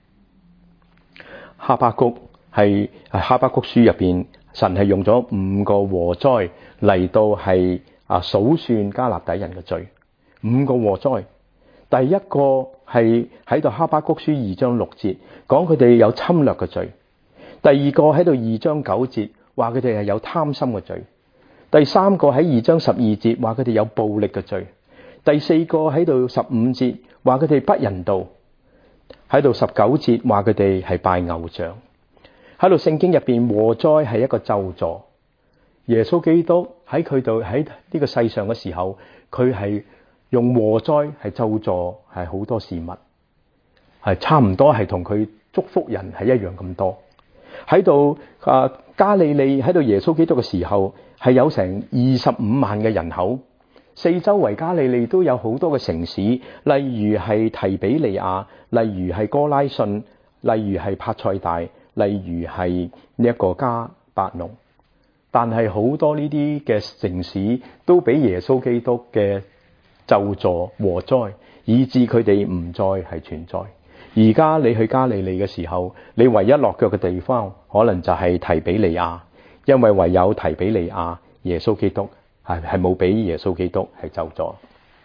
哈巴谷係哈巴谷書入邊，神係用咗五個禍災嚟到係啊數算迦勒底人嘅罪。五個禍災，第一個係喺度哈巴谷書二章六節講佢哋有侵略嘅罪，第二個喺度二章九節話佢哋係有貪心嘅罪，第三個喺二章十二節話佢哋有暴力嘅罪，第四個喺度十五節話佢哋不人道，喺度十九節話佢哋係拜偶像。喺度聖經入邊禍災係一個咒詛，耶穌基督喺佢度喺呢個世上嘅時候，佢係用禍災係咒詛係好多事物，係差唔多係同佢祝福人係一樣咁多。喺度啊加利利喺度耶穌基督嘅時候係有成二十五萬嘅人口，四周圍加利利都有好多嘅城市，例如係提比利亞，例如係哥拉汛，例如係帕賽大，例如係呢一個加百農。但係好多呢啲嘅城市都俾耶穌基督嘅咒詛禍災，以致佢哋唔再係存在。而家你去加利利嘅時候，你唯一落腳嘅地方可能就係提比利亞，因為唯有提比利亞耶穌基督係係冇俾耶穌基督係咒詛。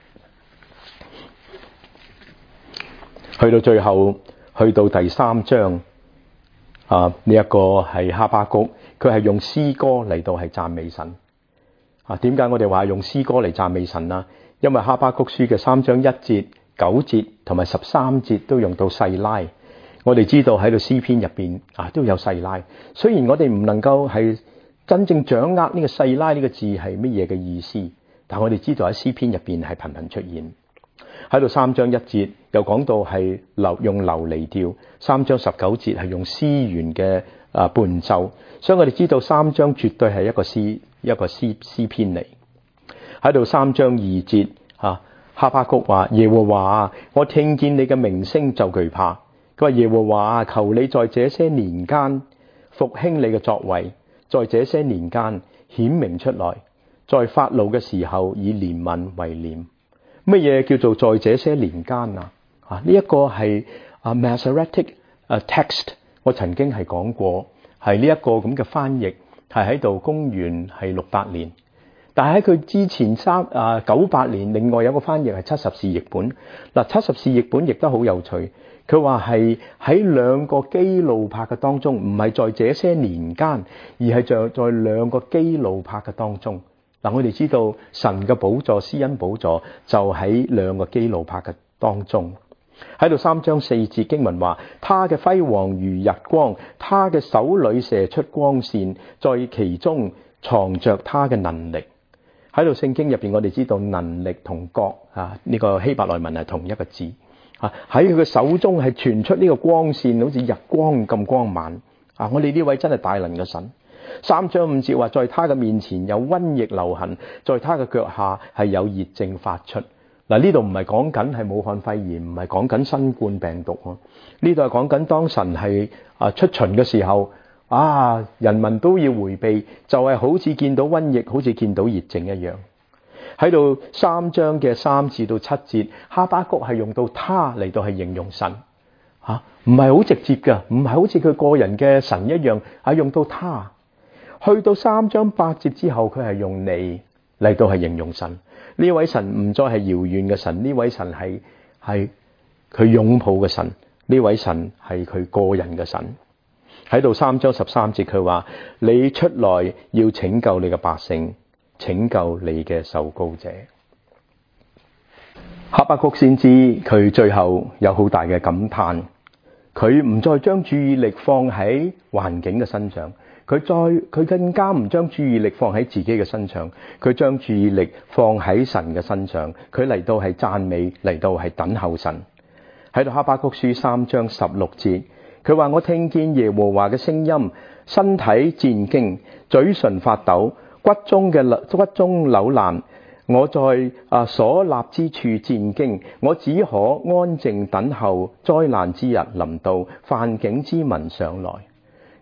去到最後，去到第三章啊，呢一個係哈巴谷，佢係用詩歌嚟到係讚美神。啊，點解我哋話用詩歌嚟讚美神啊？因為哈巴谷書嘅三章一節、九節同埋十三節都用到細拉。我哋知道喺度詩篇入邊啊都有細拉，雖然我哋唔能夠係真正掌握呢個細拉呢個字係乜嘢嘅意思，但我哋知道喺詩篇入邊係頻頻出現。喺度三章一節又講到係流用流離調，三章十九節係用詩弦嘅啊伴奏，所以我哋知道三章絕對係一個詩一個詩詩篇嚟。喺度三章二節啊，哈巴谷話：耶和華啊，我聽見你嘅名聲就懼怕。佢話：耶和華啊，求你在這些年間復興你嘅作為，在這些年間顯明出來，在發怒嘅時候以憐憫為念。乜嘢叫做在這些年間啊？啊，呢、這、一個係啊 Masoretic 啊 text， 我曾經係講過，係呢一個咁嘅翻譯係喺度公元係六百年，但係喺佢之前三啊九百年，另外有個翻譯係七十士譯本。嗱，七十士譯本亦都好有趣，佢話係喺兩個基路伯嘅當中，唔係在這些年間，而係在在兩個基路伯嘅當中。嗱，我哋知道神嘅寶座、施恩寶座就喺兩個基路伯嘅當中。喺度三章四節經文話：他嘅輝煌如日光，他嘅手裏射出光線，在其中藏着他嘅能力。喺度聖經入邊，我哋知道能力同國啊，呢個希伯來文係同一個字啊。喺佢嘅手中係傳出呢個光線，好似日光咁光猛啊！我哋呢位真係大能嘅神。三章五節話：在他嘅面前有瘟疫流行，在他嘅腳下係有熱症發出。嗱，呢度唔係講緊係武漢肺炎，唔係講緊新冠病毒啊。呢度係講緊當神係啊出巡嘅時候啊，人民都要回避，就係好似見到瘟疫，好似見到熱症一樣。喺度三章嘅三至到七節，哈巴谷係用到他嚟到係形容神吓，唔係好直接㗎，唔係好似佢個人嘅神一樣，係用到他。去到三章八節之後，佢係用你嚟到係形容神。呢位神唔再係遙遠嘅神，呢位神係係佢擁抱嘅神，呢位神係佢個人嘅神。喺度三章十三節，佢話：你出來要拯救你嘅百姓，拯救你嘅受膏者。哈巴谷先知佢最後有好大嘅感嘆，佢唔再將注意力放喺環境嘅身上。佢再佢更加唔將注意力放喺自己嘅身上，佢將注意力放喺神嘅身上。佢嚟到係讚美，嚟到係等候神。喺度哈巴谷書三章十六節，佢話：我聽見耶和華嘅聲音，身體戰驚，嘴唇發抖，骨中嘅骨中扭爛。我在啊所立之處戰驚，我只可安靜等候災難之日臨到，犯境之民上來。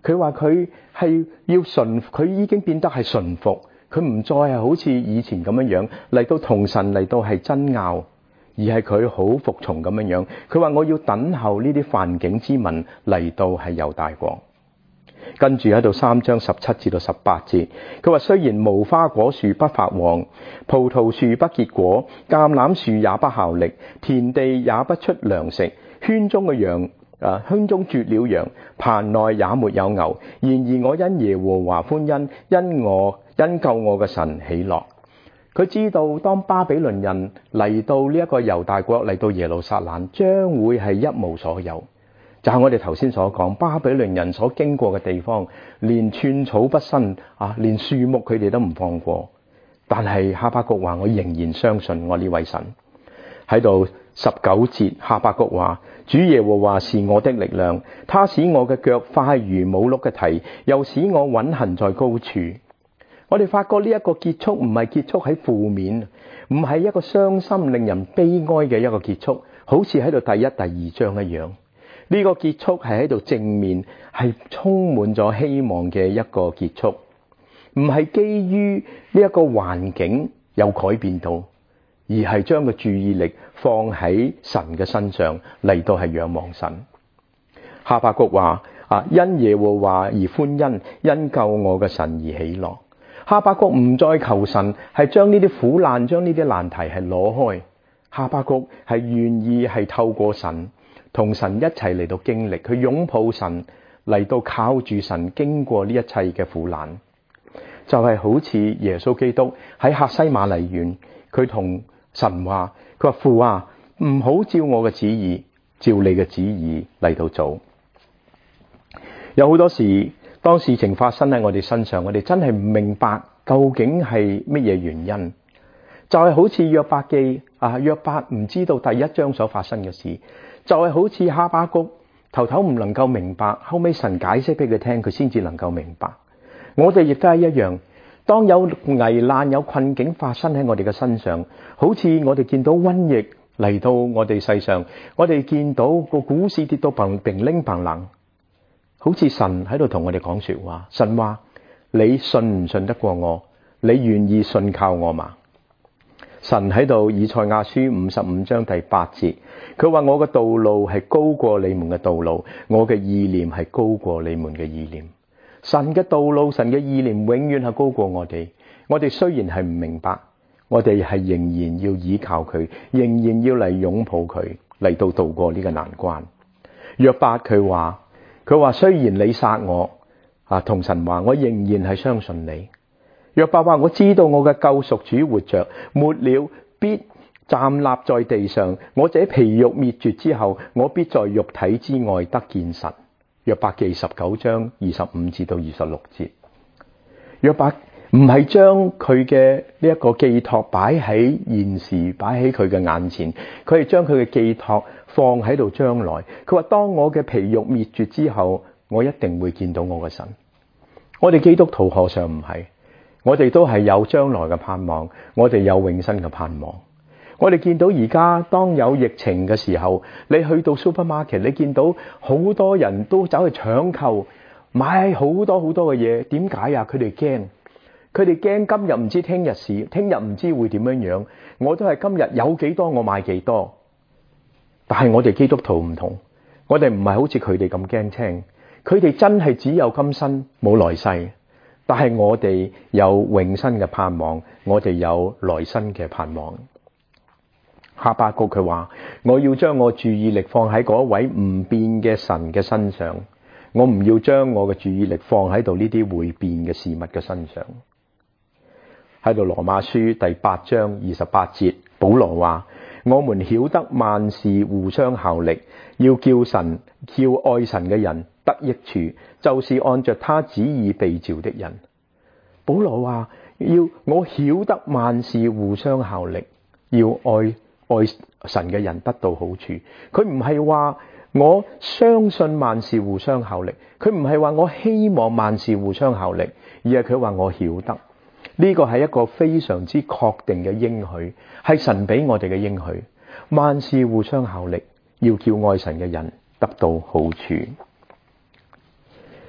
佢話佢係要順，佢已經變得係順服，佢唔再係好似以前咁樣樣嚟到同神嚟到係爭拗，而係佢好服從咁樣樣。佢話我要等候呢啲犯境之民嚟到係猶大國。跟住喺度三章十七至到十八節，佢話雖然無花果樹不發旺，葡萄樹不結果，橄欖樹也不效力，田地也不出糧食，圈中嘅羊啊，圈中絕了羊，棚內也沒有牛。然而我因耶和華歡欣，因我因救我嘅神喜樂。佢知道當巴比倫人嚟到呢一個猶大國，嚟到耶路撒冷，將會係一無所有。就係我哋頭先所講，巴比倫人所經過嘅地方，連寸草不生啊，連樹木佢哋都唔放過。但係哈巴谷話：我仍然相信我呢位神。喺度十九節，哈巴谷話：主耶和華是我的力量，他使我嘅腳快如母鹿嘅蹄，又使我穩行在高處。我哋發覺呢一個結束唔係結束喺負面，唔係一個傷心令人悲哀嘅一個結束，好似喺度第一、第二章一樣。呢個結束係喺度正面，係充滿咗希望嘅一個結束，唔係基於呢一個環境有改變到，而係將個注意力放喺神嘅身上嚟到係仰望神。哈巴谷話：啊，因耶和華而歡欣，因救我嘅神而喜樂。哈巴谷唔再求神係將呢啲苦難、將呢啲難題係攞開，哈巴谷係願意係透過神。同神一齊嚟到經歷，佢擁抱神嚟到靠住神經過呢一切嘅苦難，就係、是、好似耶穌基督喺客西馬尼園，佢同神話，佢話父啊，唔好照我嘅旨意，照你嘅旨意嚟到做。有好多時，當事情發生喺我哋身上，我哋真係唔明白究竟係乜嘢原因，就係、是、好似約伯記啊，約伯唔知道第一章所發生嘅事。就係好似哈巴谷頭頭唔能夠明白，後尾神解釋俾佢聽，佢先至能夠明白。我哋亦都係一樣，當有危難、有困境發生喺我哋嘅身上，好似我哋見到瘟疫嚟到我哋世上，我哋見到個股市跌到嘭嘭拎嘭冷，好似神喺度同我哋講說話。神話：你信唔信得過我？你願意信靠我嗎？神喺度，以賽亞書五十五章第八節，佢話：我嘅道路係高過你們嘅道路，我嘅意念係高過你們嘅意念。神嘅道路，神嘅意念永遠係高過我哋。我哋雖然係唔明白，我哋係仍然要依靠佢，仍然要嚟擁抱佢，嚟到渡過呢個難關。約伯佢話：佢話雖然你殺我啊，同神話，我仍然係相信你。約伯話：我知道我嘅救贖主活着，末了必站立在地上。我這皮肉滅絕之後，我必在肉體之外得見神。約伯記十九章二十五至到二十六節。約伯唔係將佢嘅呢一個寄託擺喺現時，擺喺佢嘅眼前，佢係將佢嘅寄託放喺度將來。佢話：當我嘅皮肉滅絕之後，我一定會見到我嘅神。我哋基督徒何嘗唔係？我哋都係有將來嘅盼望，我哋有永生嘅盼望。我哋見到而家當有疫情嘅時候，你去到 supermarket， 你見到好多人都走去搶購，買好多好多嘅嘢。點解啊？佢哋驚，佢哋驚今日唔知聽日事，聽日唔知會點樣樣。我都係今日有幾多我買幾多。但係我哋基督徒唔同，我哋唔係好似佢哋咁驚青，佢哋真係只有今生冇來世。但係我哋有永生嘅盼望，我哋有來生嘅盼望。哈巴谷佢話：我要將我注意力放喺嗰位唔變嘅神嘅身上，我唔要將我嘅注意力放喺度呢啲會變嘅事物嘅身上。喺度羅馬書第八章二十八節，保羅話：我們曉得萬事互相效力，要叫神叫愛神嘅人得益處，就是按着他旨意被召的人。保羅話：要我曉得萬事互相效力，要愛愛神嘅人得到好處。佢唔係話我相信萬事互相效力，佢唔係話我希望萬事互相效力，而係佢話我曉得。呢個係一個非常之確定嘅應許，係神俾我哋嘅應許。萬事互相效力，要叫愛神嘅人得到好處。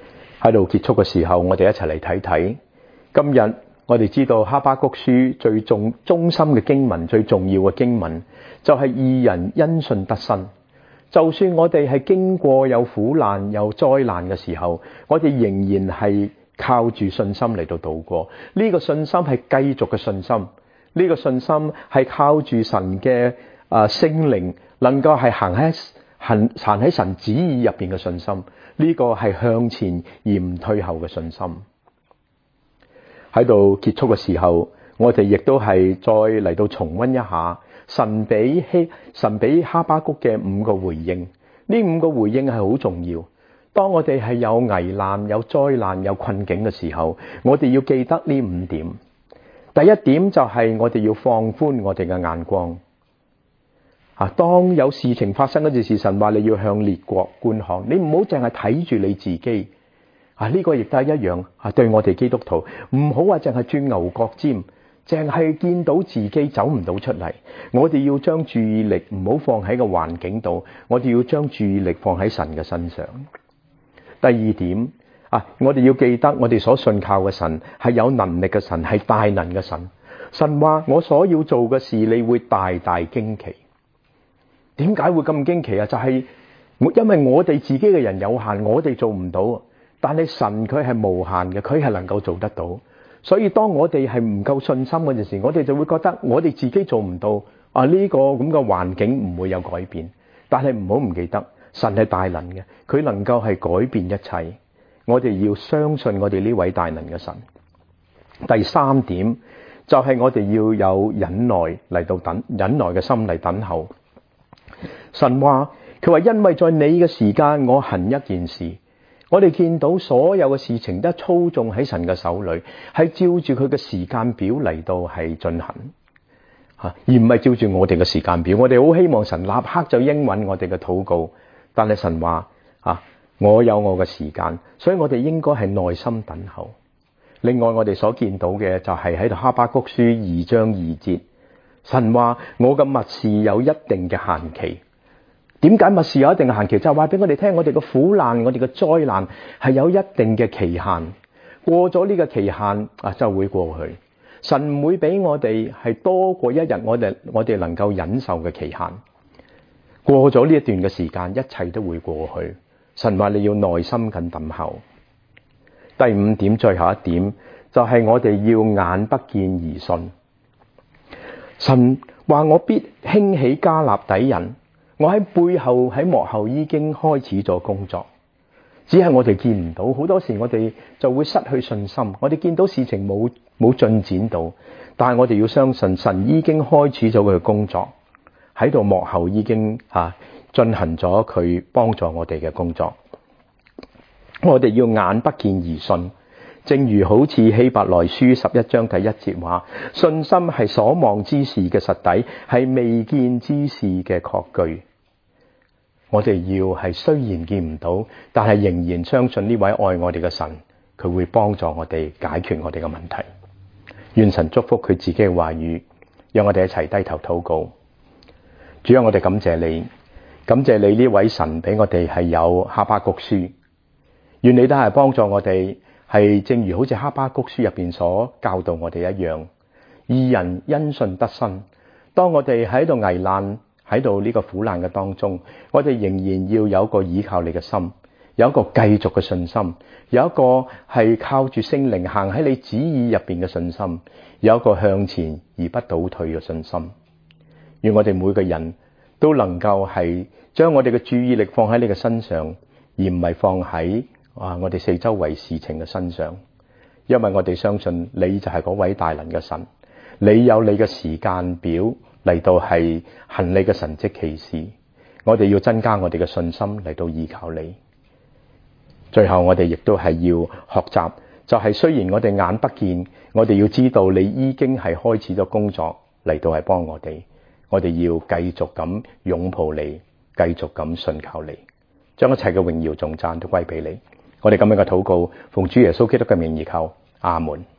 喺度結束嘅時候，我哋一齊嚟睇睇。今日我哋知道哈巴谷書最重中心嘅經文，最重要嘅經文就係義人因信得生。就算我哋係經過有苦難有災難嘅時候，我哋仍然係靠住信心嚟到度過。呢個信心係繼續嘅信心，呢個信心係靠住神嘅啊聖靈，能夠係行喺行行喺神旨意入邊嘅信心。呢個係向前而唔退後嘅信心。喺度結束嘅時候，我哋亦都係再嚟到重溫一下神俾希神俾哈巴谷嘅五個回應。呢五個回應係好重要。當我哋係有危難、有災難、有困境嘅時候，我哋要記得呢五點。第一點就係我哋要放寬我哋嘅眼光。啊，當有事情發生嗰陣時，神話你要向列國觀看，你唔好淨係睇住你自己。啊，呢個亦都係一樣。啊，對我哋基督徒，唔好話淨係鑽牛角尖，淨係見到自己走唔到出嚟。我哋要將注意力唔好放喺個環境度，我哋要將注意力放喺神嘅身上。第二點啊，我哋要記得我哋所信靠嘅神係有能力嘅神，係大能嘅神。神話我所要做嘅事，你會大大驚奇。點解會咁驚奇啊？就係因為我哋自己嘅人有限，我哋做唔到，但係神佢係無限嘅，佢係能夠做得到。所以當我哋係唔夠信心嗰陣時，我哋就會覺得我哋自己做唔到啊，呢個咁嘅環境唔會有改變。但係唔好唔記得，神係大能嘅，佢能夠係改變一切。我哋要相信我哋呢位大能嘅神。第三點就係我哋要有忍耐嚟到等忍耐嘅心嚟等候。神話佢話，因為在你嘅時間，我行一件事。我哋見到所有嘅事情都操縱喺神嘅手裏，係照住佢嘅時間表嚟到係進行，吓，而唔係照住我哋嘅時間表。我哋好希望神立刻就應允我哋嘅禱告，但係神話啊，我有我嘅時間，所以我哋應該係耐心等候。另外，我哋所見到嘅就係喺度哈巴谷書二章二節，神話我嘅默示有一定嘅限期。點解默示有一定嘅限期？就係話俾我哋聽，我哋嘅苦難、我哋嘅災難係有一定嘅期限。過咗呢個期限啊，就會過去。神唔會俾我哋係多過一日，我哋我哋能夠忍受嘅期限。過咗呢一段嘅時間，一切都會過去。神話你要耐心咁等候。第五點，最後一點就係我哋要眼不見而信。神話我必興起加勒底人。我喺背後喺幕後已經開始咗工作，只係我哋見唔到。好多時我哋就會失去信心。我哋見到事情冇冇進展到，但係我哋要相信神已經開始咗佢嘅工作，喺度幕後已經吓進行咗佢幫助我哋嘅工作。我哋要眼不見而信，正如好似希伯來書十一章第一節話，信心係所望之事嘅實底，係未見之事嘅確據。我哋要係雖然見唔到，但係仍然相信呢位愛我哋嘅神，佢會幫助我哋解決我哋嘅問題。願神祝福佢自己嘅話語，讓我哋一齊低頭禱告。主啊，我哋感謝你，感謝你呢位神俾我哋係有哈巴谷書，願你都係幫助我哋。係正如好似哈巴谷書入邊所教導我哋一樣，義人因信得生。當我哋喺度危難喺度呢個苦難嘅當中，我哋仍然要有一個依靠你嘅心，有一個繼續嘅信心，有一個係靠住聖靈行喺你旨意入邊嘅信心，有一個向前而不倒退嘅信心。願我哋每個人都能夠係將我哋嘅注意力放喺你嘅身上，而唔係放喺啊！我哋四周圍事情嘅身上，因為我哋相信你就係嗰位大能嘅神，你有你嘅時間表嚟到係行你嘅神蹟奇事。我哋要增加我哋嘅信心嚟到依靠你。最後我哋亦都係要學習，就係雖然我哋眼不見，我哋要知道你已經係開始咗工作嚟到係幫我哋。我哋要繼續咁擁抱你，繼續咁信靠你，將一切嘅榮耀頌讚都歸俾你。我哋咁樣嘅禱告，奉主耶穌基督嘅名而求，阿門。